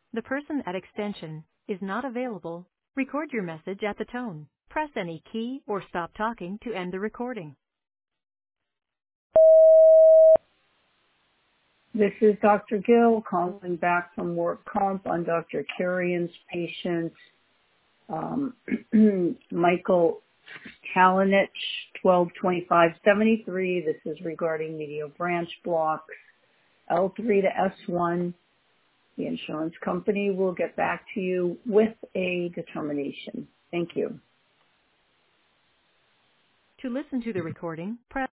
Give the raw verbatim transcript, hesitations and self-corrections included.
The person at extension is not available. Record your message at the tone. Press any key or stop talking to end the recording. This is Doctor Gill calling back from work comp on Doctor Carrian's patient, um, Michael Kalinich, twelve twenty-five seventy-three. This is regarding medial branch blocks, L three to S one. The insurance company will get back to you with a determination. Thank you. To listen to the recording, press